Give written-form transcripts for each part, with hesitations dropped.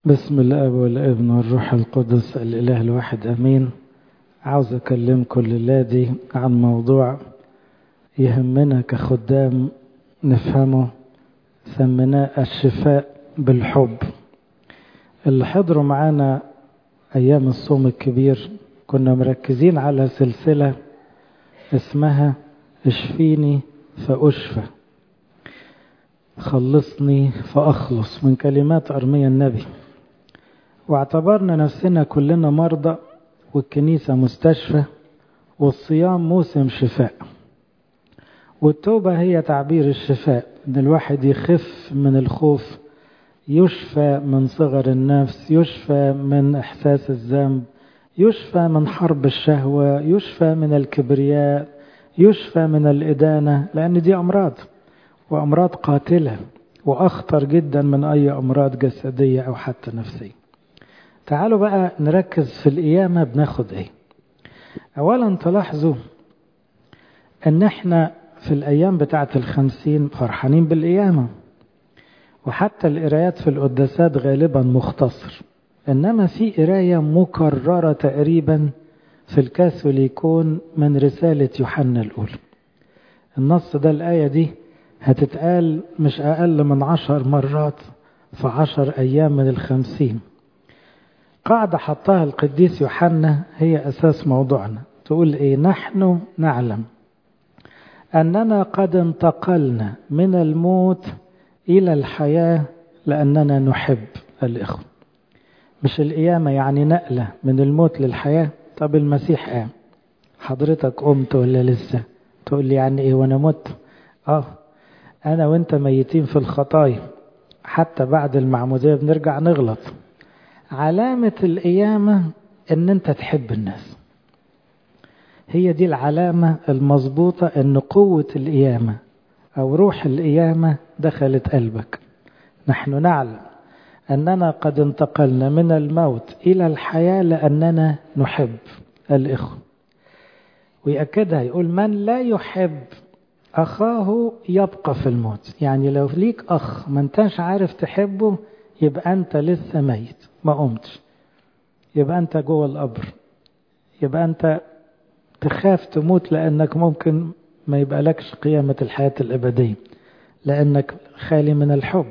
بسم الاب والابن والروح القدس الاله الواحد امين. عاوز اكلمكم الليله دي عن موضوع يهمنا كخدام نفهمه، سميناه الشفاء بالحب. اللي حضروا معانا ايام الصوم الكبير كنا مركزين على سلسله اسمها اشفيني فاشفى، خلصني فاخلص، من كلمات ارميا النبي. واعتبرنا نفسنا كلنا مرضى، والكنيسة مستشفى، والصيام موسم شفاء، والتوبة هي تعبير الشفاء، ان الواحد يخف من الخوف، يشفى من صغر النفس، يشفى من احساس الذنب، يشفى من حرب الشهوة، يشفى من الكبرياء، يشفى من الإدانة، لأن دي أمراض، وأمراض قاتلة وأخطر جدا من أي أمراض جسدية أو حتى نفسية. تعالوا بقى نركز في القيامة. بناخد ايه؟ اولا تلاحظوا ان احنا في الايام بتاعة 50 فرحانين بالقيامة، وحتى القرايات في القداسات غالبا مختصر، انما في قراية مكررة تقريبا في الكاثوليكون من رسالة يوحنا الاولى. النص ده، الآية دي هتتقال مش اقل من 10 مرات في 10 ايام من 50. قاعدة حطها القديس يوحنا هي أساس موضوعنا، تقول إيه؟ نحن نعلم أننا قد انتقلنا من الموت إلى الحياة لأننا نحب الإخوة. مش القيامة يعني نقلة من الموت للحياة. طب المسيح قام، حضرتك قمت ولا لسه؟ تقول لي يعني إيه وأنا مت؟ أنا وإنت ميتين في الخطايا، حتى بعد المعمودية بنرجع نغلط. علامة القيامة ان انت تحب الناس، هي دي العلامة المظبوطة ان قوة القيامة او روح القيامة دخلت قلبك. نحن نعلم اننا قد انتقلنا من الموت الى الحياة لاننا نحب الاخوة. ويأكدها يقول من لا يحب اخاه يبقى في الموت. يعني لو ليك اخ ما انتش عارف تحبه يبقى انت لسه ميت، ما قمتش، يبقى أنت جوه القبر، يبقى أنت تخاف تموت لأنك ممكن ما يبقى لكش قيامة الحياة الأبدية، لأنك خالي من الحب.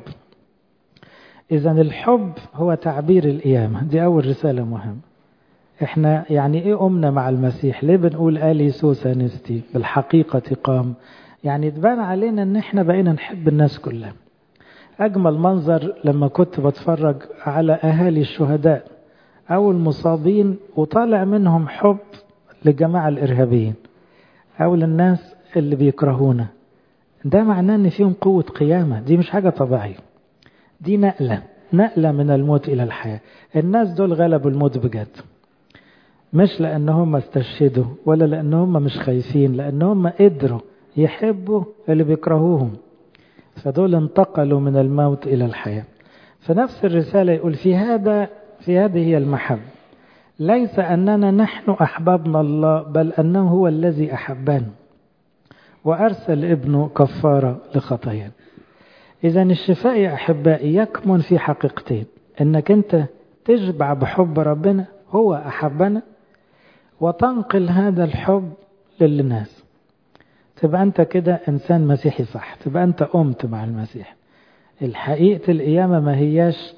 إذن الحب هو تعبير القيامة. دي أول رسالة مهمة. إحنا يعني إيه قمنا مع المسيح؟ ليه بنقول آلي سوسا نستي بالحقيقة قام؟ يعني تبان علينا إن إحنا بقينا نحب الناس كلها. أجمل منظر لما كنت بتفرج على أهالي الشهداء أو المصابين وطالع منهم حب لجماعة الإرهابيين أو للناس اللي بيكرهونا، ده معناه أن فيهم قوة قيامة. دي مش حاجة طبيعية، دي نقلة من الموت إلى الحياة. الناس دول غلبوا الموت بجد، مش لأنهم استشهدوا ولا لأنهم مش خايفين، لأنهم قدروا يحبوا اللي بيكرهوهم، فدول انتقلوا من الموت إلى الحياة. فنفس الرسالة يقول في هذه هي المحبة، ليس أننا نحن أحببنا الله، بل أنه هو الذي أحبنا وأرسل ابنه كفارة لخطايانا. إذن الشفاء يا أحبائي يكمن في حقيقتين: أنك أنت تشبع بحب ربنا، هو أحبنا، وتنقل هذا الحب للناس. تبقى أنت كده إنسان مسيحي صح، تبقى أنت قمت مع المسيح. الحقيقة القيامة ما هياش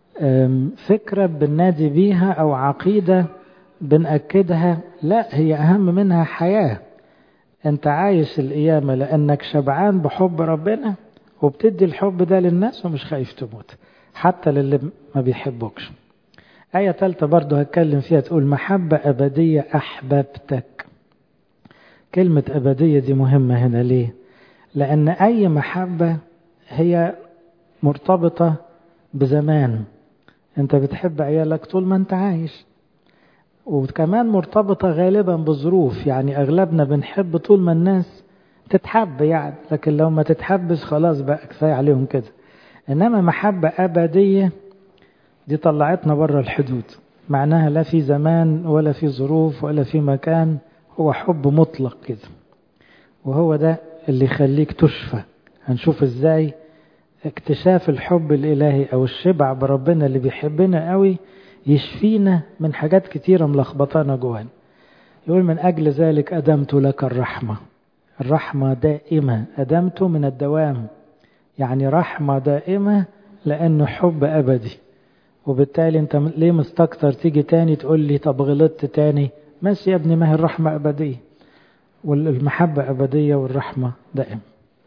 فكرة بننادي بيها أو عقيدة بنأكدها، لا، هي أهم منها حياة. أنت عايش القيامة لأنك شبعان بحب ربنا، وبتدي الحب ده للناس ومش خايف تموت حتى للي ما بيحبوكش. آية ثالثة برضو هتكلم فيها، تقول محبة أبدية أحببتك. كلمة أبدية دي مهمة هنا. ليه؟ لأن أي محبة هي مرتبطة بزمان. أنت بتحب عيالك طول ما أنت عايش، وكمان مرتبطة غالبا بظروف. يعني أغلبنا بنحب طول ما الناس تتحب يعني، لكن لو ما تتحبش خلاص بقى كفاية عليهم كده. إنما محبة أبدية دي طلعتنا بره الحدود، معناها لا في زمان ولا في ظروف ولا في مكان، هو حب مطلق كده. وهو ده اللي يخليك تشفى. هنشوف إزاي اكتشاف الحب الإلهي أو الشبع بربنا اللي بيحبنا قوي يشفينا من حاجات كتيرة ملخبطانا جوانا. يقول من أجل ذلك أدمت لك الرحمة. الرحمة دائمة، أدمت من الدوام، يعني رحمة دائمة لأنه حب أبدي. وبالتالي أنت ليه مستكتر تيجي تاني تقول لي طب غلطت تاني؟ ماشي يا ابني، ما هي الرحمة أبدية والمحبة أبدية والرحمة دائم.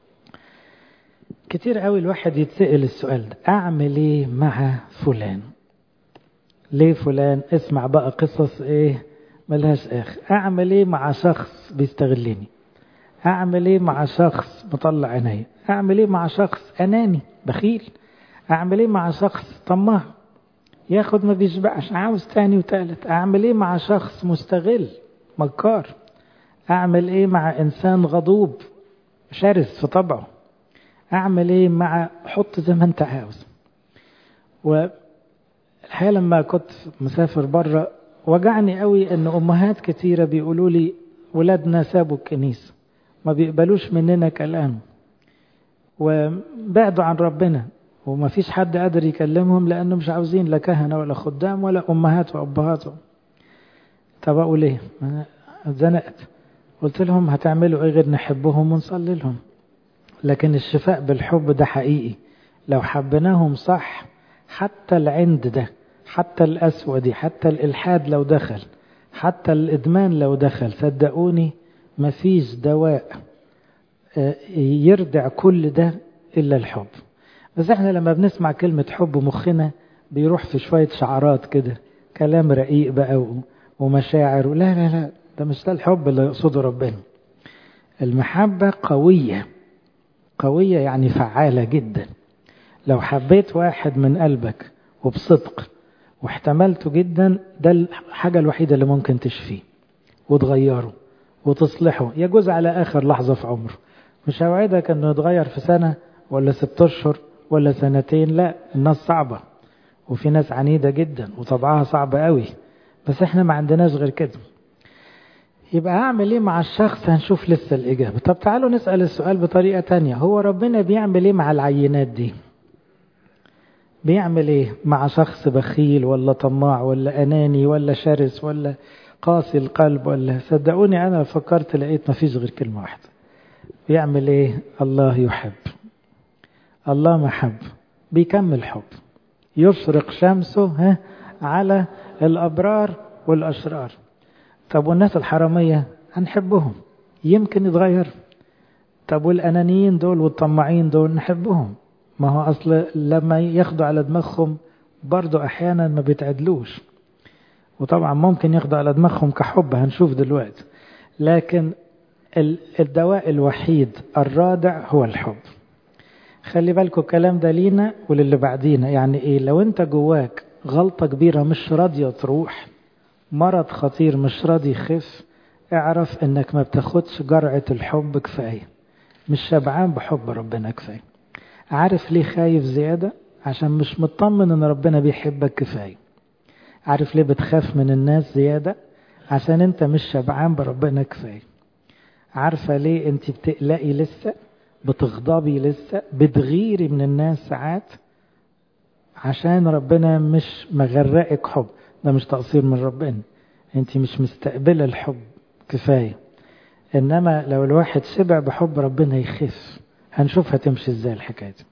كتير قوي الواحد يتسأل السؤال ده، أعمل إيه مع فلان؟ ليه فلان؟ اسمع بقى قصص إيه ملهاش آخر. أعمل إيه مع شخص بيستغلني؟ أعمل إيه مع شخص مطلع عيني؟ أعمل إيه مع شخص أناني بخيل؟ أعمل إيه مع شخص طماع ياخد ما بيشبعش عاوز تاني وتالت؟ أعمل إيه مع شخص مستغل مكار؟ أعمل إيه مع إنسان غضوب شرس في طبعه؟ أعمل إيه مع حط زي ما أنت عاوز. والحقيقة لما كنت مسافر بره وجعني قوي أن أمهات كتيرة بيقولوا لي ولادنا سابوا الكنيسة، ما بيقبلوش مننا كلام وبعدوا عن ربنا، وما فيش حد قادر يكلمهم لأنه مش عاوزين لا كهنة ولا خدام ولا أمهات وأبهات. طب أقول إيه؟ اتزنقت. قلت لهم هتعملوا إيه غير نحبهم ونصلي لهم؟ لكن الشفاء بالحب ده حقيقي، لو حبناهم صح حتى العند ده، حتى القسوة دي، حتى الإلحاد لو دخل، حتى الإدمان لو دخل، صدقوني مفيش دواء يردع كل ده إلا الحب. بس احنا لما بنسمع كلمة حب مخنا بيروح في شوية شعارات كده، كلام رقيق بقى ومشاعر. لا لا لا، ده مش ده الحب اللي يقصده ربنا. المحبة قوية، قوية يعني فعالة جدا. لو حبيت واحد من قلبك وبصدق واحتملته جدا، ده الحاجة الوحيدة اللي ممكن تشفيه وتغيره وتصلحه، يجوز على آخر لحظة في عمره. مش هوعدك أنه يتغير في سنة ولا 6 أشهر ولا سنتين، لا، الناس صعبة وفي ناس عنيدة جدا وطبعها صعب قوي، بس احنا ما عندناش غير كده. يبقى هعمل ايه مع الشخص؟ هنشوف لسه الإجابة. طب تعالوا نسأل السؤال بطريقة تانية، هو ربنا بيعمل ايه مع العينات دي؟ بيعمل ايه مع شخص بخيل ولا طماع ولا أناني ولا شرس ولا قاسي القلب ولا؟ صدقوني أنا فكرت لقيت ما فيش غير كلمة واحدة. بيعمل ايه؟ الله يحب. الله محب، بيكمل حب، يشرق شمسه على الأبرار والأشرار. طب والناس الحرامية هنحبهم، يمكن يتغير. طب والأنانيين دول والطماعين دول نحبهم، ما هو أصل لما ياخدوا على دماغهم برضو أحيانا ما بيتعدلوش، وطبعا ممكن ياخدوا على دماغهم كحب، هنشوف دلوقتي. لكن الدواء الوحيد الرادع هو الحب. خلي بالكم الكلام ده لينا وللي بعدينا. يعني ايه؟ لو انت جواك غلطة كبيرة مش راضية تروح، مرض خطير مش راضي يخف، اعرف انك ما بتاخدش جرعة الحب كفاية، مش شبعان بحب ربنا كفاية. عارف ليه خايف زيادة؟ عشان مش مطمن ان ربنا بيحبك كفاية. عارف ليه بتخاف من الناس زيادة؟ عشان انت مش شبعان بربنا كفاية. عارفة ليه انت بتقلقي لسه، بتغضبي لسه، بتغيري من الناس ساعات؟ عشان ربنا مش مغرقك حب. ده مش تقصير من ربنا، انت مش مستقبلة الحب كفاية. انما لو الواحد شبع بحب ربنا يخف. هنشوف هتمشي ازاي الحكاية دي.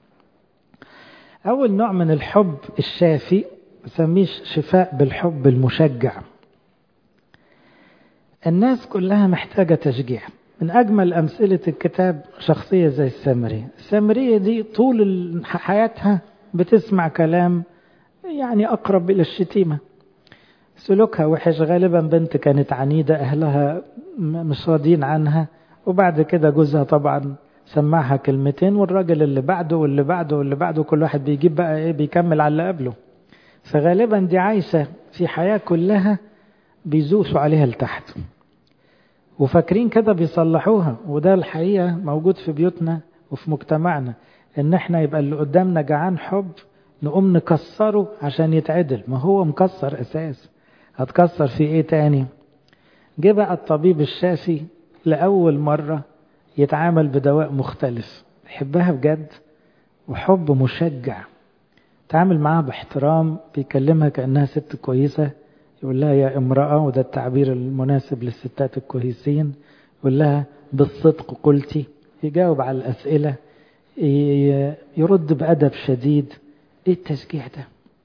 اول نوع من الحب الشافي بسميه شفاء بالحب المشجع. الناس كلها محتاجة تشجيع. من أجمل أمثلة الكتاب شخصية زي السامرية. السامرية دي طول حياتها بتسمع كلام يعني أقرب إلى الشتيمة، سلوكها وحش، غالبا بنت كانت عنيدة، أهلها مش راضين عنها، وبعد كده جوزها طبعا سمعها كلمتين، والراجل اللي بعده واللي بعده واللي بعده كل واحد بيجيب بقى إيه، بيكمل على اللي قبله. فغالبا دي عايشة في حياة كلها بيزوسوا عليها لتحت وفاكرين كده بيصلحوها. وده الحقيقة موجود في بيوتنا وفي مجتمعنا، ان احنا يبقى اللي قدامنا جعان حب نقوم نكسره عشان يتعدل. ما هو مكسر اساس، هتكسر في ايه تاني؟ جه بقى الطبيب الشافي لأول مرة يتعامل بدواء مختلف، يحبها بجد وحب مشجع، تعامل معها باحترام، بيكلمها كأنها ست كويسة، يقول لها يا امرأة، وده التعبير المناسب للستات الكويسين، يقول لها بالصدق قلتي، يجاوب على الأسئلة، يرد بأدب شديد. ايه التشجيع ده؟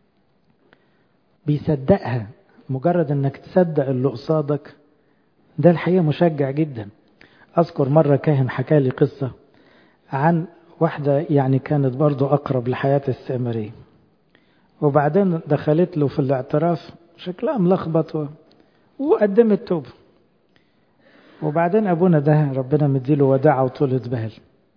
بيصدقها. مجرد انك تصدق اللي قصادك ده الحقيقة مشجع جدا. اذكر مرة كاهن حكى لي قصة عن واحدة يعني كانت برضو اقرب لحياة السامرية، وبعدين دخلت له في الاعتراف شكلها ملخبط وقدمت توبة، وبعدين ابونا ده ربنا مديله وداعة وطولة بال،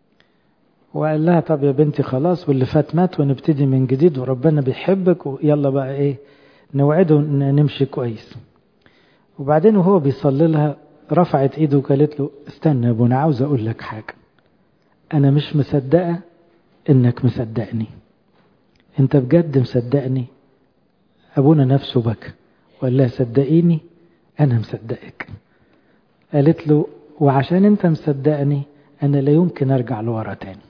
وقال لها طب يا بنتي خلاص، واللي فات مات ونبتدي من جديد، وربنا بيحبك، ويلا بقى ايه نوعده نمشي كويس. وبعدين وهو بيصلي لها رفعت ايده وقالت له استنى يا ابونا، عاوز اقول لك حاجة، انا مش مصدقة انك مصدقني، انت بجد مصدقني؟ ابونا نفسه بكى وقال لها صدقيني انا مصدقك. قالت له وعشان انت مصدقني انا لا يمكن ارجع لورا تاني،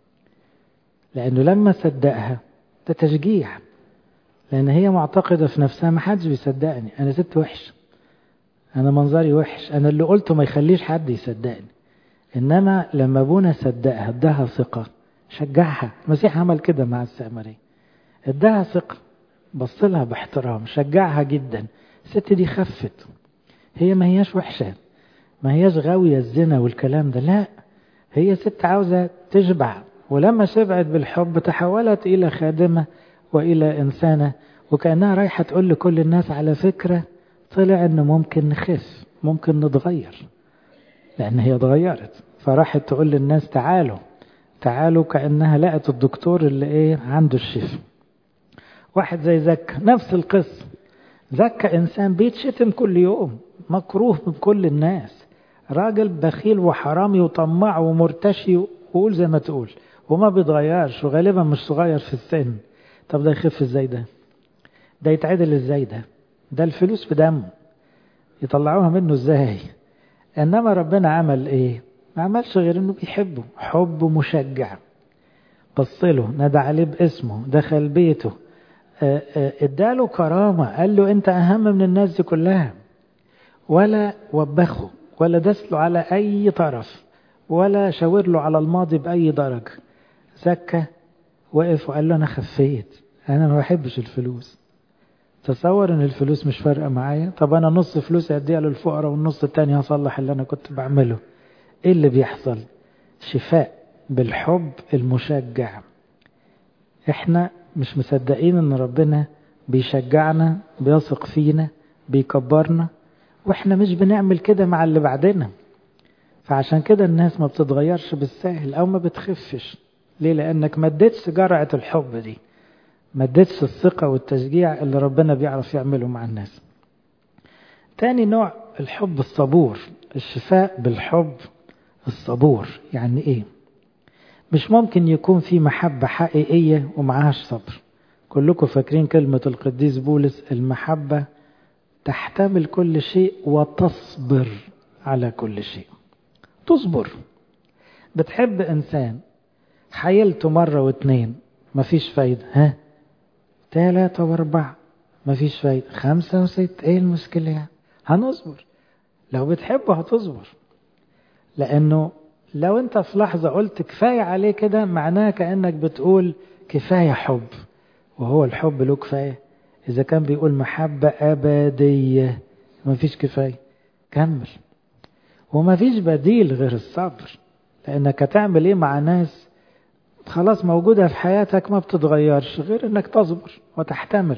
لانه لما صدقها ده تشجيع، لان هي معتقدة في نفسها ما حدش بيصدقني، انا ست وحش، انا منظري وحش، انا اللي قلته ما يخليش حد يصدقني. انما لما ابونا صدقها اداها ثقة، شجعها. المسيح عمل كده مع السامرية، اداها ثقة، بص لها باحترام، شجعها جدا. الست دي خفت، هي ما هياش وحشة، ما هياش غاوية الزنا والكلام ده، لا، هي ست عاوزة تشبع، ولما شبعت بالحب تحولت إلى خادمة وإلى إنسانة، وكأنها رايحة تقول لكل الناس على فكرة طلع إنه ممكن نخف، ممكن نتغير، لأن هي اتغيرت. فراحت تقول للناس تعالوا تعالوا، كأنها لقت الدكتور اللي عنده الشفاء. واحد زي زكا نفس القصة، زكا إنسان بيتشتم كل يوم، مكروه من كل الناس، راجل بخيل وحرامي وطماع ومرتشي وقول زي ما تقول، وما بيتغيرش، وغالبا مش صغير في السن. طب ده يخف ازاي؟ ده يتعدل ازاي؟ ده الفلوس في دمه، يطلعوها منه ازاي؟ انما ربنا عمل ايه؟ ما عملش غير انه بيحبه حب مشجع، بصله، نادى عليه باسمه، دخل بيته، اداله كرامة، قال له انت اهم من الناس دي كلها، ولا وبخه ولا دسله على اي طرف ولا شاور له على الماضي باي درجة. زكى وقف وقال له انا خفيت، انا ما بحبش الفلوس، تصور ان الفلوس مش فارقة معايا، طب انا نص فلوس اديها للفقراء والنص التاني هصلح اللي انا كنت بعمله. ايه اللي بيحصل؟ شفاء بالحب المشجع. احنا مش مصدقين ان ربنا بيشجعنا، بيثق فينا، بيكبرنا، واحنا مش بنعمل كده مع اللي بعدنا. فعشان كده الناس ما بتتغيرش بالسهل او ما بتخفش. ليه؟ لانك ما اديتش جرعة الحب دي، ما اديتش الثقة والتشجيع اللي ربنا بيعرف يعمله مع الناس. تاني نوع الحب الصبور، الشفاء بالحب الصبور. يعني ايه؟ مش ممكن يكون في محبة حقيقية ومعهاش صبر. كلكم فاكرين كلمة القديس بولس، المحبة تحتمل كل شيء وتصبر على كل شيء. تصبر، بتحب إنسان، حيلته مرة واثنين مفيش فايدة، 3 و4 مفيش فايدة، 5 و6، ايه المشكلة يعني؟ هنصبر. لو بتحبه هتصبر، لأنه لو انت في لحظة قلت كفاية عليه كده، معناها كأنك بتقول كفاية حب، وهو الحب له كفاية. إذا كان بيقول محبة أبدية مفيش كفاية، كمل. ومفيش بديل غير الصبر، لأنك هتعمل إيه مع ناس خلاص موجودة في حياتك ما بتتغيرش غير إنك تصبر وتحتمل.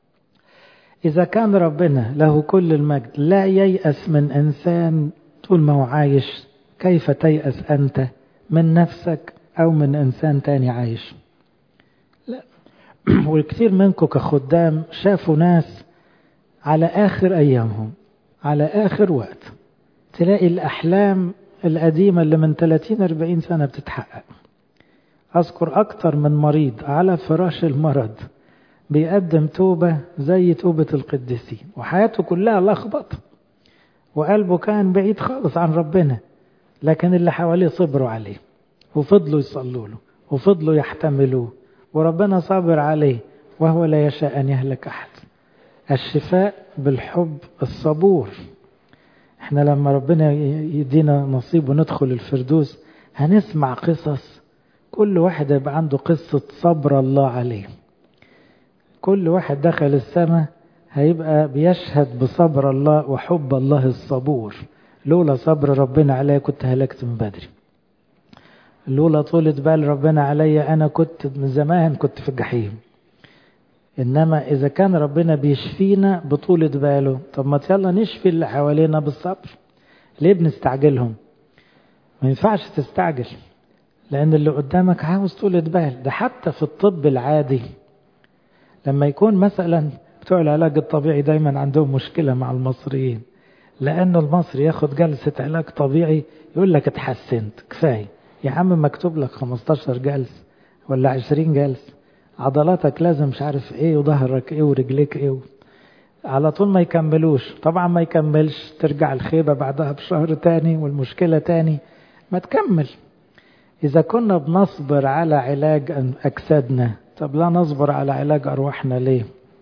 إذا كان ربنا له كل المجد لا ييأس من إنسان طول ما هو عايش، كيف تيأس أنت من نفسك أو من إنسان تاني عايش؟ لا. والكثير منكم كخدام شافوا ناس على آخر أيامهم، على آخر وقت، تلاقي الأحلام القديمة اللي من 30-40 سنة بتتحقق. أذكر أكتر من مريض على فراش المرض بيقدم توبة زي توبة القديسين، وحياته كلها لخبط وقلبه كان بعيد خالص عن ربنا، لكن اللي حواليه صبروا عليه وفضلوا يصلوا له وفضلوا يحتملوه وربنا صابر عليه وهو لا يشاء أن يهلك أحد. الشفاء بالحب الصبور. احنا لما ربنا يدينا نصيب وندخل الفردوس هنسمع قصص، كل واحد يبقى عنده قصة صبر الله عليه. كل واحد دخل السماء هيبقى بيشهد بصبر الله وحب الله الصبور. لولا صبر ربنا عليا كنت هلكت من بدري. لولا طولة بال ربنا عليا أنا كنت من زمان كنت في الجحيم. إنما إذا كان ربنا بيشفينا بطولة باله، طب ما يلا نشفي اللي حوالينا بالصبر. ليه بنستعجلهم؟ ما ينفعش تستعجل، لأن اللي قدامك عاوز طولة بال. ده حتى في الطب العادي لما يكون مثلا بتوع العلاج الطبيعي دايما عندهم مشكلة مع المصريين، لأنه المصري ياخد جلسة علاج طبيعي يقول لك اتحسنت كفاية. يا عم مكتوب لك 15 جلسة ولا 20 جلسة، عضلاتك لازم مش عارف ايه وظهرك ايه ورجليك ايه على طول ما يكملوش. طبعا ما يكملش ترجع الخيبة بعدها بشهر تاني والمشكلة تاني ما تكمل. إذا كنا بنصبر على علاج أجسادنا، طب لا نصبر على علاج أرواحنا ليه؟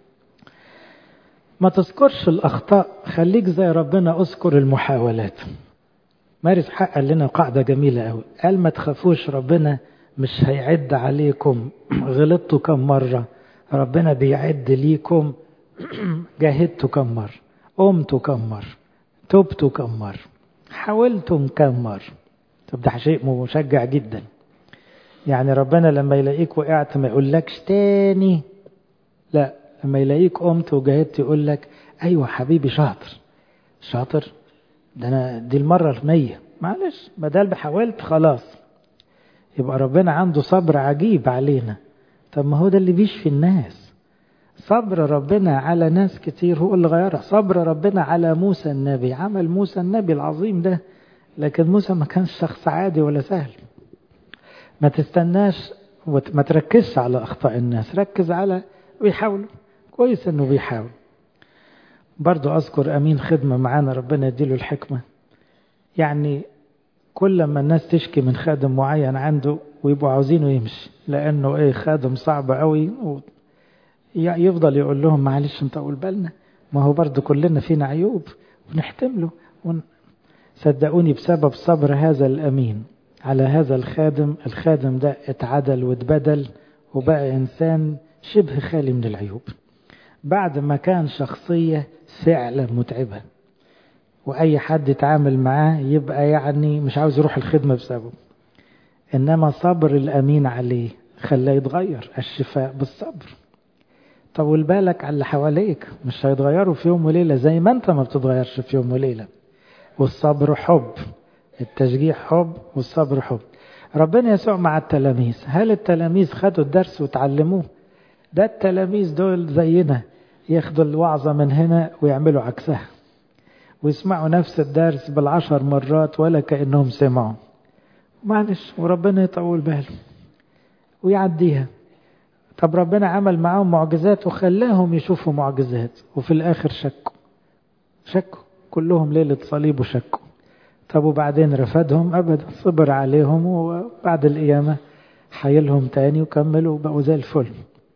ما تذكرش الأخطاء، خليك زي ربنا أذكر المحاولات. مارس حق قال لنا قاعدة جميلة قوي، قال ما تخافوش ربنا مش هيعد عليكم غلطتوا كم مرة، ربنا بيعد ليكم جاهدتوا كم مرة، قمتوا كم مرة، تبتوا كم مرة، حاولتم كم مرة. طب ده شيء مشجع جدا. يعني ربنا لما يلاقيك وقعت ما يقولكش تاني، لا، لما يلاقيك قمت وجاهدت يقول لك ايوه حبيبي شاطر شاطر، ده انا دي المرة 100 معلش بدل بحاولت خلاص. يبقى ربنا عنده صبر عجيب علينا. طب ما هو ده اللي بيشفي الناس. صبر ربنا على ناس كتير هو اللي غيرها. صبر ربنا على موسى النبي، عمل موسى النبي العظيم ده، لكن موسى ما كانش شخص عادي ولا سهل. ما تستناش وما تركزش على أخطاء الناس، ركز على بيحاولوا. كويس انه بيحاول. برضو أذكر أمين خدمة معانا ربنا يديله الحكمة، يعني كل ما الناس تشكي من خادم معين عنده ويبقوا عاوزينه يمشي لأنه ايه خادم صعب قوي، يفضل يقول لهم معلش انت قول بالنا، ما هو برضو كلنا فينا عيوب ونحتمله. صدقوني بسبب صبر هذا الأمين على هذا الخادم ده اتعدل واتبدل وبقى إنسان شبه خالي من العيوب، بعد ما كان شخصية فعلا متعبة وأي حد يتعامل معاه يبقى يعني مش عاوز يروح الخدمة بسببه. إنما صبر الأمين عليه خلاه يتغير. الشفاء بالصبر. طول بالك على اللي حواليك، مش هيتغيروا في يوم وليلة زي ما انت ما بتتغيرش في يوم وليلة. والصبر حب، التشجيع حب والصبر حب. ربنا يسوع مع التلاميذ، هل التلاميذ خدوا الدرس وتعلموه؟ ده التلاميذ دول زينا ياخدوا الوعظة من هنا ويعملوا عكسها ويسمعوا نفس الدرس 10 مرات ولا كأنهم سمعوا. معلش، وربنا يطول باله ويعديها. طب ربنا عمل معاهم معجزات وخلاهم يشوفوا معجزات وفي الآخر شكوا كلهم ليلة صليب وشكوا. طب وبعدين رفضهم؟ أبدا، صبر عليهم وبعد القيامة حيلهم تاني وكملوا بقوا زي الفل.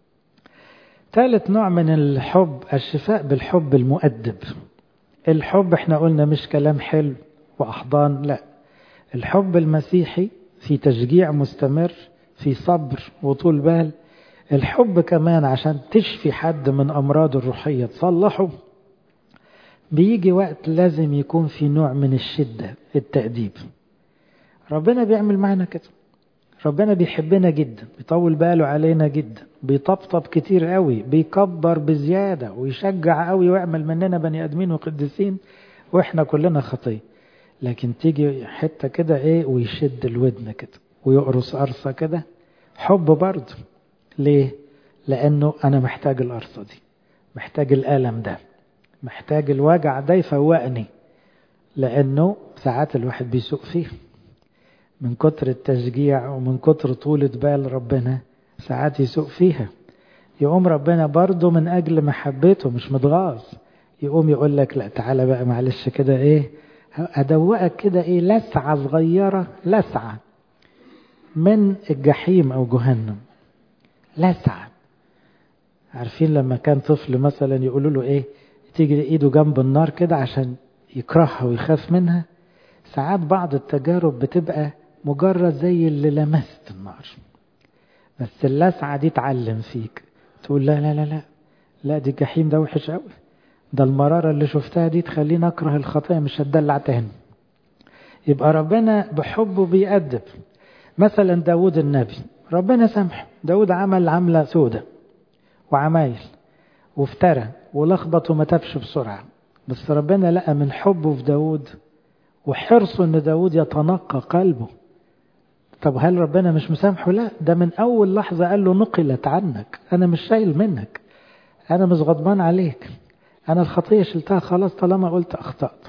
ثالث نوع من الحب الشفاء بالحب المؤدب. الحب احنا قلنا مش كلام حلو وأحضان، لا، الحب المسيحي في تشجيع مستمر، في صبر وطول بال. الحب كمان عشان تشفي حد من أمراض الروحية تصلحه، بيجي وقت لازم يكون في نوع من الشدة، التأديب. ربنا بيعمل معنا كده. ربنا بيحبنا جدا، بيطول باله علينا جدا، بيطبطب كتير قوي، بيكبر بزيادة ويشجع قوي ويعمل مننا بني آدمين وقديسين واحنا كلنا خطية. لكن تيجي حتة كده ايه ويشد الودن كده ويقرص قرصة كده، حب برضه. ليه؟ لأنه أنا محتاج القرصة دي، محتاج الألم ده، محتاج الوجع ده يفوقني، لأنه ساعات الواحد بيسوق فيه من كتر التشجيع ومن كتر طولة بال ربنا، ساعات يسوق فيها. يقوم ربنا برضه من أجل محبته مش متغاظ، يقوم يقول لك لا تعالى بقى معلش كده ايه أدوقك كده ايه لسعة صغيرة، لسعة من الجحيم أو جهنم. لسعة. عارفين لما كان طفل مثلا يقولوا له إيه، تيجي إيده جنب النار كده عشان يكرهها ويخاف منها. ساعات بعض التجارب بتبقى مجرد زي اللي لمست النار، بس اللسعة دي تعلم فيك، تقول لا لا لا لا لا، دي الجحيم ده وحش قوي، ده المرارة اللي شفتها دي تخليني أكره الخطايا، مش هتدلع تاني. يبقى ربنا بحبه بيأدب. مثلا داود النبي ربنا سامحه، داود عمل عملة سودة وعمايل وافترى ولخبط وما تابش بسرعة، بس ربنا لقى من حبه في داود وحرصه ان داود يتنقى قلبه. طب هل ربنا مش مسامحه؟ لا، ده من اول لحظة قال له نقلت عنك، انا مش شايل منك، انا مش غضبان عليك، انا الخطية شلتها خلاص طالما قلت اخطأت.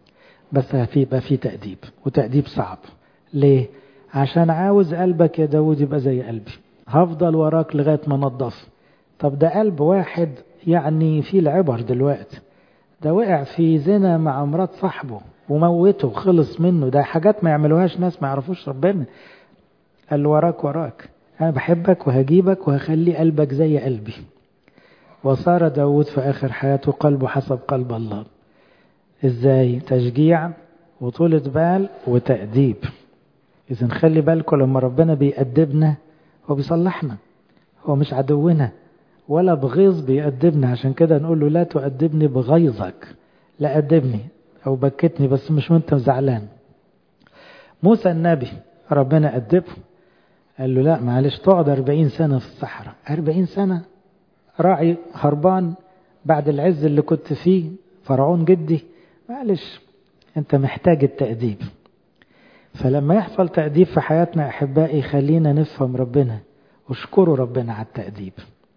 بس هيبقى في تأديب، وتأديب صعب. ليه؟ عشان عاوز قلبك يا داود يبقى زي قلبي، هفضل وراك لغاية ما نضف. طب ده قلب واحد يعني فيه العبر دلوقتي، ده وقع في زنا مع مرات صاحبه وموته وخلص منه، ده حاجات ما يعملوهاش ناس ما يعرفوش ربنا. قال له وراك وراك، أنا بحبك وهجيبك وهخلي قلبك زي قلبي. وصار داود في آخر حياته قلبه حسب قلب الله. إزاي؟ تشجيع وطولة بال وتأديب. إذن خلي بالكم لما ربنا بيأدبنا هو بيصلحنا، هو مش عدونا ولا بغيظ بيأدبنا. عشان كده نقول له لا تؤدبني بغيظك، لا أدبني أو بكتني بس مش وانت زعلان. موسى النبي ربنا أدبه، قال له لا معلش تقعد 40 سنة في الصحراء. 40 سنة راعي هربان بعد العز اللي كنت فيه، فرعون جدي، معلش انت محتاج التأديب. فلما يحصل تأديب في حياتنا أحبائي خلينا نفهم ربنا واشكروا ربنا على التأديب،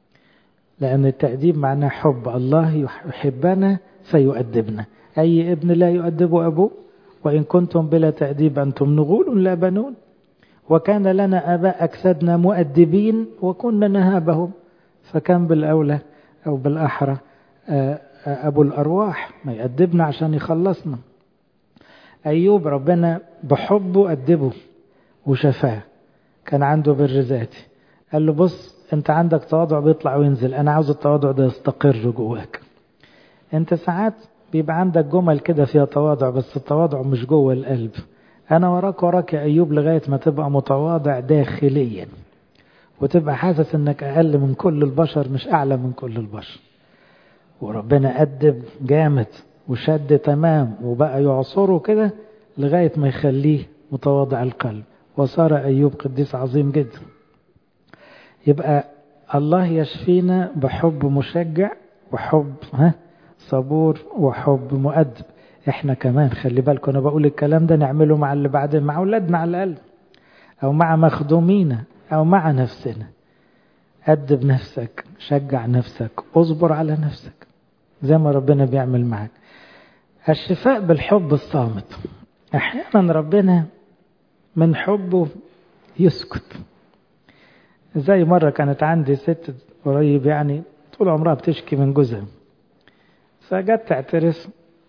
لأن التأديب معناه حب. الله يحبنا فيؤدبنا. أي ابن لا يؤدب أبوه، وإن كنتم بلا تأديب أنتم نغول لا بنون. وكان لنا آباء أجسادنا مؤدبين وكنا نهابهم، فكان بالأولى أو بالأحرى أبو الأرواح ما يأدبنا عشان يخلصنا. أيوب ربنا بحبه أدبه وشفاه، كان عنده بر ذاتي، قال له بص انت عندك تواضع بيطلع وينزل، انا عاوز التواضع ده يستقر جواك. انت ساعات بيبقى عندك جمل كده فيها تواضع بس التواضع مش جوه القلب. انا وراك يا ايوب لغاية ما تبقى متواضع داخليا وتبقى حاسس انك اقل من كل البشر مش اعلى من كل البشر. وربنا أدب جامد وشد تمام وبقى يعصره كده لغاية ما يخليه متواضع القلب، وصار أيوب قديس عظيم جدا. يبقى الله يشفينا بحب مشجع وحب صبور وحب مؤدب. احنا كمان خلي بالكم انا بقول الكلام ده نعمله مع اللي بعدين، مع اولادنا على الاقل او مع مخدومينا او مع نفسنا. أدب نفسك، شجع نفسك، اصبر على نفسك زي ما ربنا بيعمل معك. الشفاء بالحب الصامت. احيانا ربنا من حبه يسكت. زي مرة كانت عندي ست قريب يعني طول عمرها بتشكي من جوزها، فجت تعترف،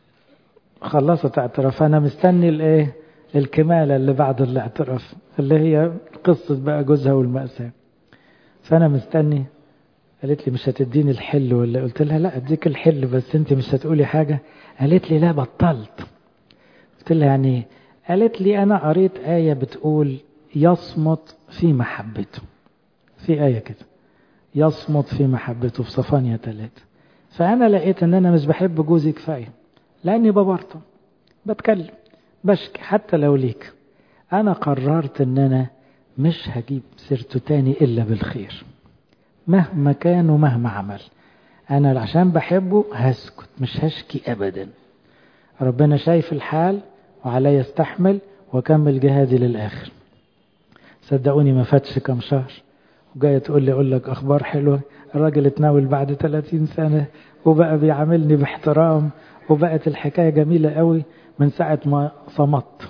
خلصت اعتراف، انا مستني الايه الكمالة اللي بعد الاعتراف اللي هي قصة بقى جوزها والمأساة. فانا مستني، قالت لي مش هتديني الحل ولا؟ قلت لها لا اديك الحل بس انت مش هتقولي حاجة. قالت لي لا بطلت. قلت لها يعني؟ قالت لي انا قريت آية بتقول يصمت في محبته، في آية كده يصمت في محبته في صفانيا 3. فأنا لقيت أن أنا مش بحب جوزي كفاية لأني ببرطم بتكلم بشكي حتى لو ليك. أنا قررت أن أنا مش هجيب سيرته تاني إلا بالخير مهما كان ومهما عمل. أنا عشان بحبه هسكت مش هشكي أبدا. ربنا شايف الحال وعلي يستحمل وكمل جهادي للآخر. صدقوني ما فاتش كم شهر وجاية تقول لي أقول لك أخبار حلوة، الراجل اتناول بعد 30 سنة وبقى بيعاملني باحترام وبقت الحكاية جميلة قوي من ساعة ما صمت.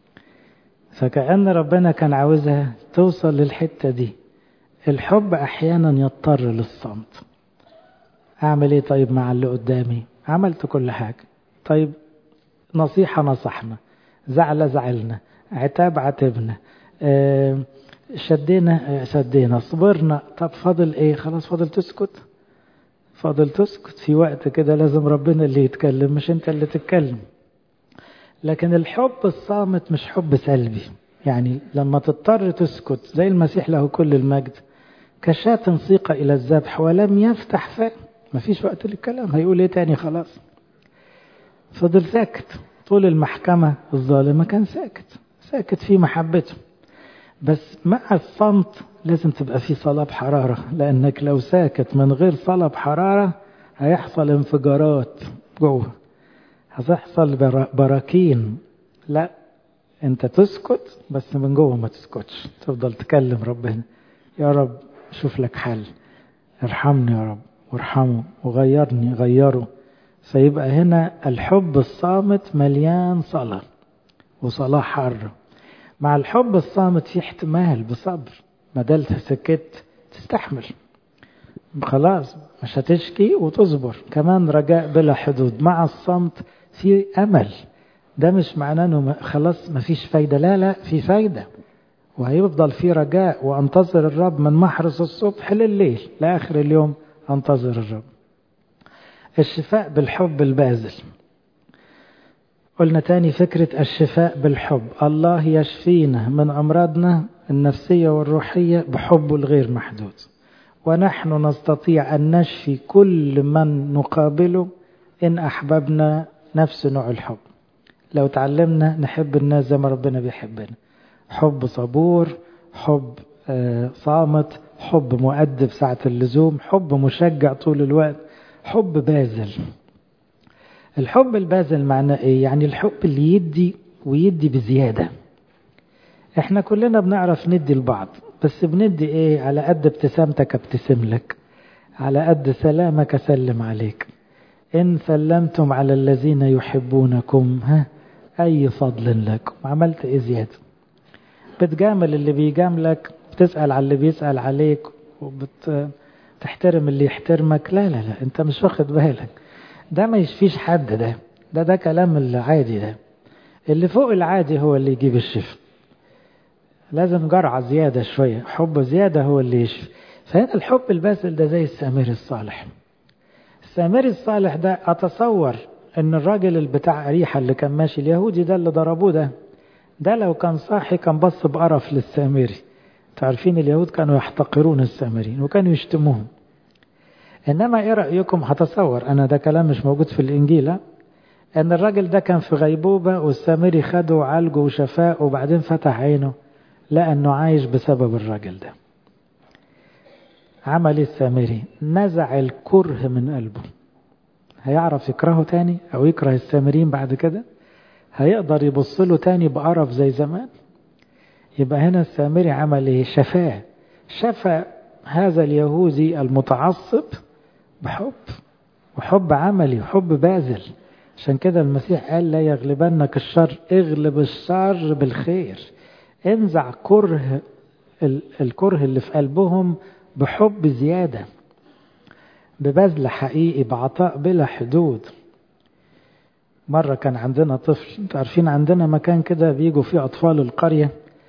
فكأن ربنا كان عاوزها توصل للحتة دي. الحب أحيانا يضطر للصمت. أعمل إيه طيب مع اللي قدامي؟ عملت كل حاجة. طيب نصيحة نصحنا، زعلة زعلنا، عتاب عتبنا، شدينا صبرنا. طب فاضل ايه؟ خلاص فاضل تسكت. فاضل تسكت في وقت كده لازم ربنا اللي يتكلم مش انت اللي تتكلم. لكن الحب الصامت مش حب سلبي. يعني لما تضطر تسكت زي المسيح له كل المجد كشاة سيق إلى الذبح ولم يفتح فاه. مفيش وقت للكلام، هيقول ايه تاني؟ خلاص فضل ساكت. طول المحكمة الظالمة كان ساكت في محبته. بس مع الصمت لازم تبقى في صلاة بحرارة، لأنك لو ساكت من غير صلاة بحرارة هيحصل انفجارات جوه، هتحصل براكين. لا، انت تسكت بس من جوه ما تسكتش، تفضل تكلم ربنا. يا رب شوف لك حل، ارحمني يا رب وارحمه وغيرني غيره. فيبقى هنا الحب الصامت مليان صلاة وصلاة حارة. مع الحب الصامت في احتمال بصبر، ما دلت سكت تستحمل، خلاص مش هتشكي وتصبر. كمان رجاء بلا حدود. مع الصمت في أمل. ده مش معناه انه خلاص ما فيش فايدة، لا لا، في فايدة وهيفضل في رجاء. وانتظر الرب من محرس الصبح لليل لآخر اليوم، انتظر الرب. الشفاء بالحب الباذل. قلنا تاني فكرة الشفاء بالحب. الله يشفينا من أمراضنا النفسية والروحية بحبه الغير محدود، ونحن نستطيع أن نشفي كل من نقابله إن أحببنا نفس نوع الحب. لو تعلمنا نحب الناس زي ما ربنا بيحبنا، حب صبور، حب صامت، حب مؤدب ساعة اللزوم، حب مشجع طول الوقت، حب باذل. الحب الباذل معناه ايه؟ يعني الحب اللي يدي ويدي بزيادة. احنا كلنا بنعرف ندي لبعض، بس بندي ايه؟ على قد ابتسامتك ابتسم لك، على قد سلامك اسلم عليك. ان سلمتم على الذين يحبونكم اي فضل لكم. عملت ايه زيادة؟ بتجامل اللي بيجاملك، بتسأل على اللي بيسأل عليك، وبتحترم اللي يحترمك. لا لا لا، انت مش واخد بالك. ده ما يشفيش حد. ده كلام العادي. ده اللي فوق العادي هو اللي يجيب الشفاء. لازم جرعة زيادة شوية، حب زيادة هو اللي يشفي. فهنا الحب الباذل ده زي السامري الصالح. السامري الصالح ده أتصور ان الراجل اللي بتاع أريحة اللي كان ماشي اليهودي ده اللي ضربوه ده لو كان صاحي كان بص بقرف للسامري. تعرفين اليهود كانوا يحتقرون السامريين وكانوا يشتموهم. إنما إيه رأيكم؟ هتصور أنا ده كلام مش موجود في الإنجيل، أن الراجل ده كان في غيبوبة والسامري خده وعالجه وشفاه، وبعدين فتح عينه لقى أنه عايش بسبب الراجل ده. عمل السامري نزع الكره من قلبه. هيعرف يكرهه تاني أو يكره السامريين بعد كده؟ هيقدر يبص له تاني بقرف زي زمان؟ يبقى هنا السامري عمل ايه؟ شفاه. شفى هذا اليهودي المتعصب بحب، وحب عملي وحب باذل. عشان كده المسيح قال لا يغلبنك الشر، اغلب الشر بالخير. انزع الكره اللي في قلبهم بحب زيادة، ببذل حقيقي، بعطاء بلا حدود. مرة كان عندنا طفل، انتوا عارفين عندنا مكان كده بيجوا فيه أطفال القرية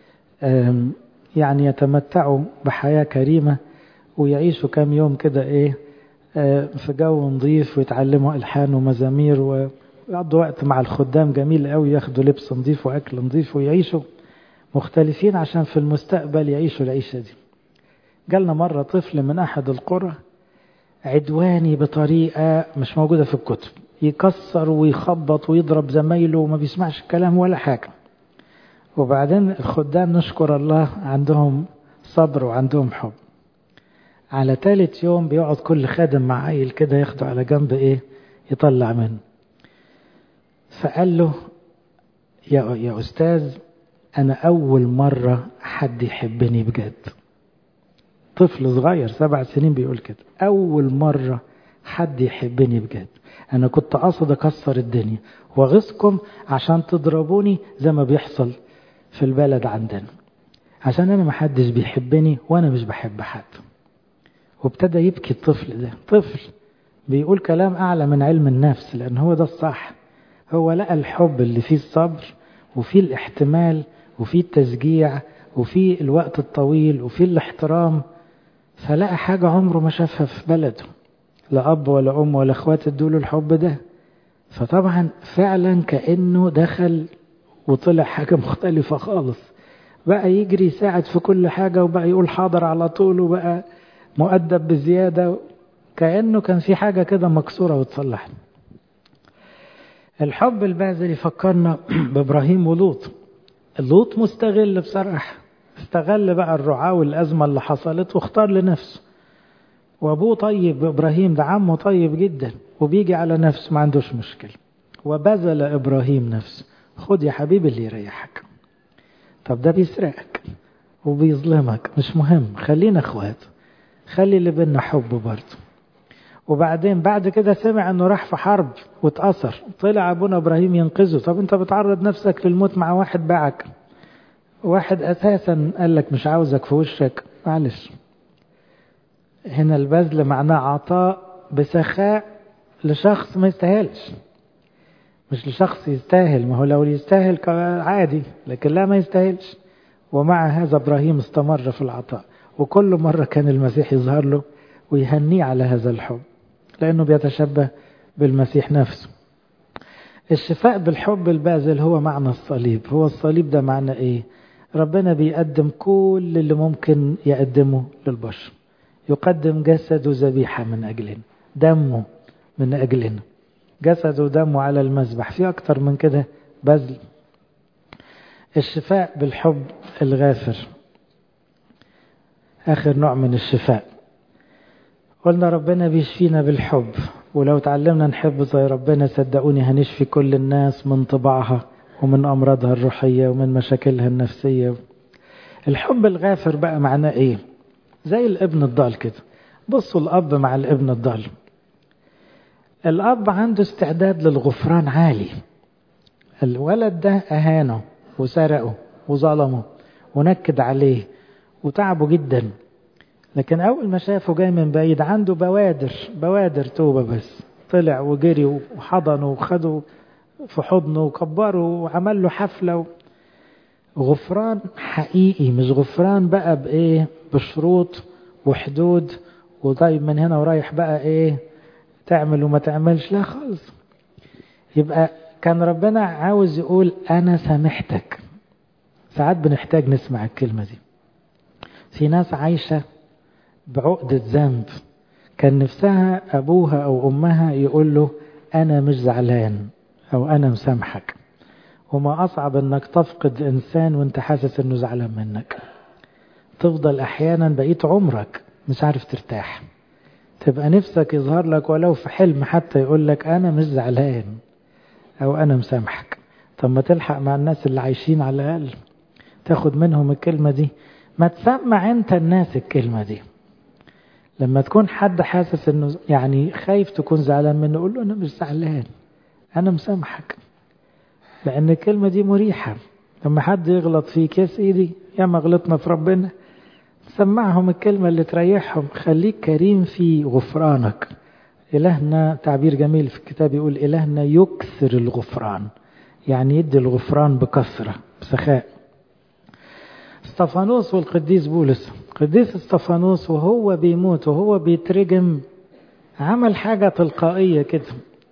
يعني يتمتعوا بحياة كريمة ويعيشوا كام يوم كده في جو نظيف، ويتعلموا ألحان ومزامير ويقضوا وقت مع الخدام جميل قوي، ياخدوا لبس نظيف وأكل نظيف ويعيشوا مختلفين عشان في المستقبل يعيشوا العيشة دي. جالنا مرة طفل من أحد القرى عدواني بطريقة مش موجودة في الكتب، يكسر ويخبط ويضرب زمايله وما بيسمعش الكلام ولا حاجة. وبعدين الخدام نشكر الله عندهم صبر وعندهم حب. على ثالث يوم بيقعد كل خادم مع عيل كده ياخده على جنب يطلع منه. فقال له يا أستاذ أنا أول مرة حد يحبني بجد. طفل صغير 7 سنين بيقول كده، أول مرة حد يحبني بجد. أنا كنت قاصد أكسر الدنيا وأغيظكم عشان تضربوني زي ما بيحصل في البلد عندنا، عشان أنا محدش بيحبني وأنا مش بحب حد. وابتدى يبكي الطفل ده. طفل بيقول كلام أعلى من علم النفس، لأن هو ده الصح. هو لقى الحب اللي فيه الصبر وفيه الاحتمال وفيه التشجيع وفي الوقت الطويل وفي الاحترام، فلقى حاجة عمره ما شافها في بلده، لا أب ولا أم ولا أخوات ادوله الحب ده. فطبعا فعلا كأنه دخل وطلع حاجة مختلفة خالص، بقى يجري يساعد في كل حاجة، وبقى يقول حاضر على طول، وبقى مؤدب بزيادة، كأنه كان في حاجة كده مكسورة وتصلح. الحب الباذل يفكرنا بإبراهيم ولوط. لوط مستغل بصراحة، استغل بقى الرعاة والأزمة اللي حصلت واختار لنفسه. وأبوه طيب، إبراهيم ده عمه طيب جدا وبيجي على نفسه ما عندوش مشكلة. وبذل إبراهيم نفسه، خد يا حبيبي اللي يريحك. طب ده بيسرقك وبيظلمك، مش مهم، خلينا اخوات، خلي اللي بينا حب برضه. وبعدين بعد كده سمع انه راح في حرب واتأثر، طلع ابونا ابراهيم ينقذه. طب انت بتعرض نفسك للموت مع واحد باعك، واحد اساسا قال لك مش عاوزك في وشك، معلش. هنا البذل معناه عطاء بسخاء لشخص ما يستاهلش، مش لشخص يستاهل. ما هو لو يستاهل عادي، لكن لا، ما يستاهلش. ومع هذا إبراهيم استمر في العطاء، وكل مرة كان المسيح يظهر له ويهنيه على هذا الحب، لأنه بيتشبه بالمسيح نفسه. الشفاء بالحب الباذل هو معنى الصليب. هو الصليب ده معنى إيه؟ ربنا بيقدم كل اللي ممكن يقدمه للبشر، يقدم جسده ذبيحة من أجلنا، دمه من أجلنا، جسده ودمه على المذبح. في أكتر من كده بذل. الشفاء بالحب الغافر آخر نوع من الشفاء. قلنا ربنا بيشفينا بالحب، ولو تعلمنا نحب زي ربنا صدقوني هنشفي كل الناس من طباعها ومن أمراضها الروحية ومن مشاكلها النفسية. الحب الغافر بقى معناه إيه؟ زي الابن الضال كده. بصوا الأب مع الابن الضال، الأب عنده استعداد للغفران عالي. الولد ده أهانه وسرقه وظلمه ونكد عليه وتعبه جدا، لكن أول ما شافه جاي من بعيد عنده بوادر توبة، بس طلع وجري وحضنه وخده في حضنه وكبره وعمل له حفلة. غفران حقيقي، مش غفران بقى بإيه، بشروط وحدود وطيب من هنا ورايح بقى إيه تعمل وما تعملش، لا خالص. يبقى كان ربنا عاوز يقول أنا سامحتك. ساعات بنحتاج نسمع الكلمة دي. في ناس عايشة بعقدة ذنب، كان نفسها أبوها أو أمها يقول له أنا مش زعلان أو أنا مسامحك. وما أصعب أنك تفقد إنسان وانت حاسس أنه زعلان منك، تفضل أحيانا بقيت عمرك مش عارف ترتاح، تبقى نفسك يظهر لك ولو في حلم حتى يقول لك أنا مش زعلان أو أنا مسامحك. طب ما تلحق مع الناس اللي عايشين على الأقل، تاخد منهم الكلمة دي. ما تسمع أنت الناس الكلمة دي. لما تكون حد حاسس أنه يعني خايف تكون زعلان منه، قول له أنا مش زعلان، أنا مسامحك. لأن الكلمة دي مريحة. لما حد يغلط فيك يا سيدي يا ما غلطنا في ربنا، سمعهم الكلمة اللي تريحهم. خليك كريم في غفرانك. إلهنا تعبير جميل في الكتاب يقول إلهنا يكثر الغفران، يعني يدي الغفران بكثرة بسخاء. استفانوس والقديس بولس، قديس استفانوس وهو بيموت وهو بيترجم عمل حاجة تلقائية كده،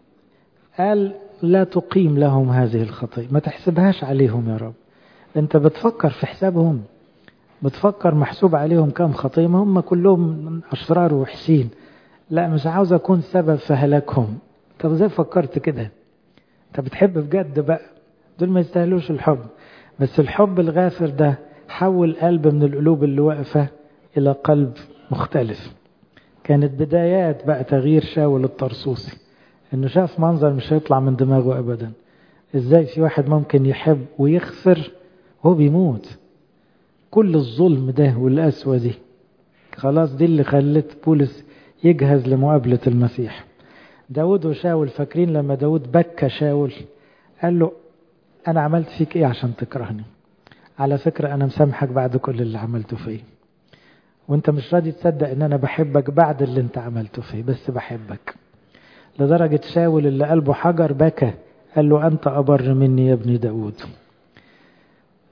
قال لا تقيم لهم هذه الخطية، ما تحسبهاش عليهم يا رب. انت بتفكر في حسابهم، بتفكر محسوب عليهم كم خطية، ما هم كلهم أشرار وحشين، لا مش عاوز أكون سبب في هلاكهم. طب ازاي فكرت كده؟ انت بتحب بجد بقى، دول ما يستاهلوش الحب. بس الحب الغافر ده حول قلب من القلوب اللي واقفة إلى قلب مختلف. كانت بدايات بقى تغيير شاول الطرسوسي، انه شاف منظر مش هيطلع من دماغه ابدا. ازاي في واحد ممكن يحب ويغفر وهو بيموت؟ كل الظلم ده والقسوة دي خلاص دي اللي خلت بولس يجهز لمقابلة المسيح. داود وشاول، فاكرين لما داود بكى شاول قال له أنا عملت فيك إيه عشان تكرهني؟ على فكرة أنا مسامحك بعد كل اللي عملته فيه، وانت مش راضي تصدق ان انا بحبك بعد اللي انت عملته فيه، بس بحبك. لدرجة شاول اللي قلبه حجر بكى، قال له أنت أبر مني يا ابني داود.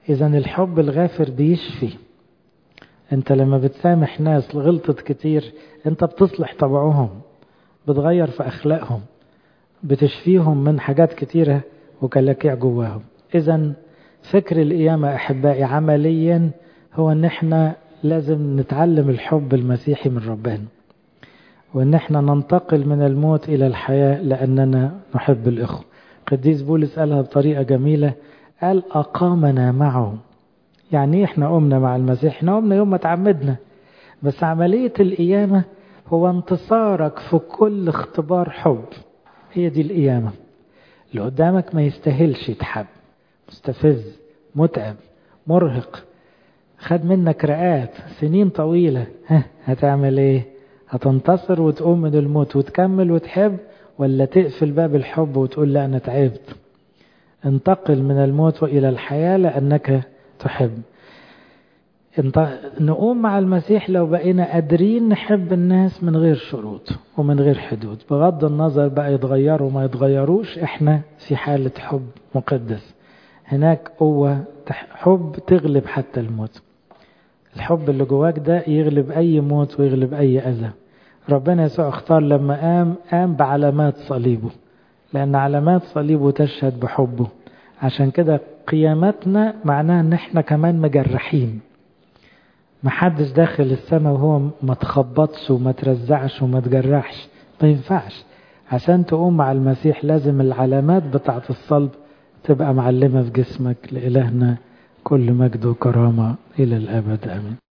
إذا الحب الغافر بيشفي. انت لما بتسامح ناس غلطت كتير انت بتصلح طبعهم، بتغير في أخلاقهم، بتشفيهم من حاجات كتيرة وكلاكيع جواهم. إذا فكر القيامة أحبائي عمليا هو ان احنا لازم نتعلم الحب المسيحي من ربنا، وان احنا ننتقل من الموت الى الحياة لاننا نحب الاخوة. قديس بولس قالها بطريقة جميلة، قال اقامنا معه. يعني احنا قمنا مع المسيح، احنا قمنا يوم ما تعمدنا، بس عملية القيامة هو انتصارك في كل اختبار حب. هي دي القيامة. اللي قدامك ما يستاهلش يتحب، مستفز، متعب، مرهق، خد منك رقات سنين طويلة، هتعمل ايه؟ هتنتصر وتقوم من الموت وتكمل وتحب، ولا تقفل باب الحب وتقول لا أنا تعبت؟ انتقل من الموت إلى الحياة لأنك تحب. نقوم مع المسيح لو بقينا قادرين نحب الناس من غير شروط ومن غير حدود، بغض النظر بقى يتغيروا ما يتغيروش، احنا في حالة حب مقدس. هناك قوة حب تغلب حتى الموت. الحب اللي جواك ده يغلب أي موت ويغلب أي أذى. ربنا يسوع اختار لما قام بعلامات صليبه، لأن علامات صليبه تشهد بحبه. عشان كده قيامتنا معناها ان احنا كمان مجرحين. محدش داخل السماء وهو ما تخبطش وما ترزعش وما تجرحش، ما ينفعش. عشان تقوم مع المسيح لازم العلامات بتاعة الصلب تبقى معلمة في جسمك. لإلهنا كل مجد وكرامة إلى الأبد آمين.